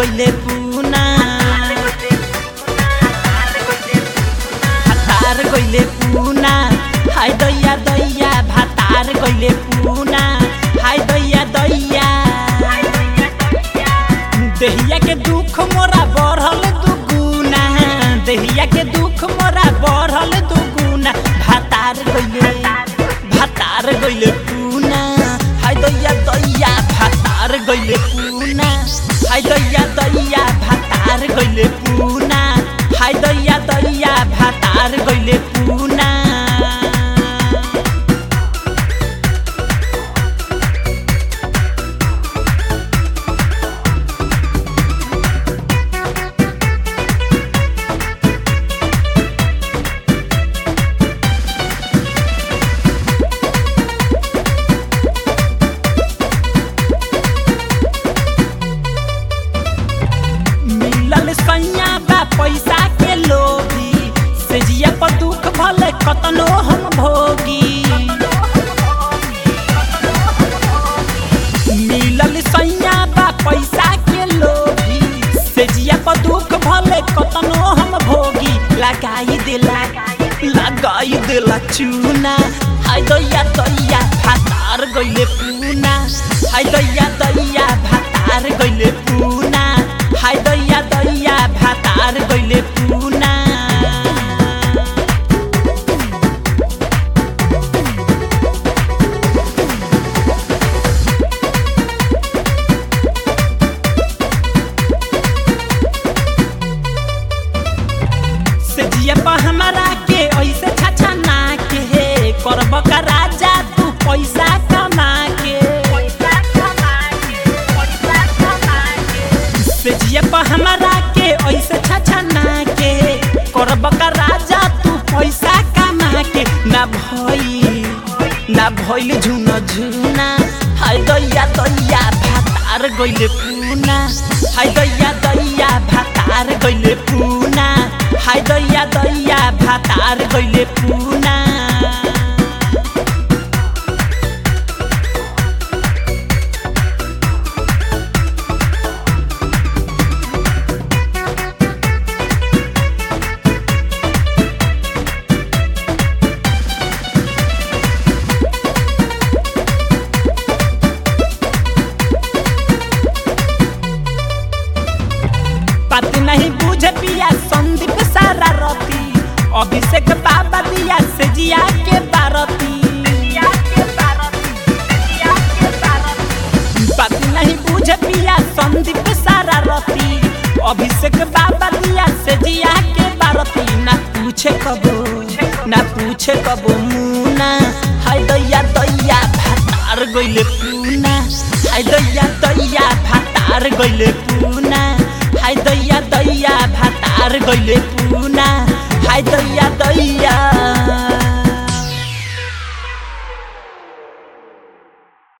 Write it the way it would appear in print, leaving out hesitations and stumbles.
गइले पूना भातार गइले पूना हाय दैया दैया भातार गइले पूना हाय दैया दैया देहिया के दुख मोरा बढ़ल दुगुना देहिया के दुख मोरा बढ़ल दुगुना भातार गइले पूना हाय दैया दैया भातार गइले पूना हाय दैया दैया भातार गइले पूना हाय दैया दैया भातार गइले पूना सैया बा पैसा के लोभी से जिया पर दुख भले कतनो हम भोगी मिलल सैया बा पैसा के लोभी से जिया पर दुख भले कतनो हम भोगी लगाई देला चूना हाय दैया दैया भातार गइले पूना हाय दैया दैया भातार गइले पूना हाय दैया दैया भातार गइले पूना से जिया पा हमारा के ऐसे छाछा ना के करब का राजा तू पैसा कमा के से जिया पा हमारा के ऐसे छाछा ना के करब का राजा तू पैसा कमा के ना भइल झुना झुना हाय दैया दैया भातार गइले पूना हाय दैया दैया भातार गइले पूना हाय दैया दैया भातार गइले पूना बात नहीं बुझे पिया संदीप सारा रती अभिषेक बाबा दिया से जिया के बारती बात नहीं बुझे पिया संदीप सारा रती अभिषेक बाबा दिया से जिया के बारती ना पूछे कबो मुना हाय दैया दैया भातार गइले पूना हाय दैया दैया भातार गइले पूना हाय दैया दैया भातार गइले पूना हाय दैया दैया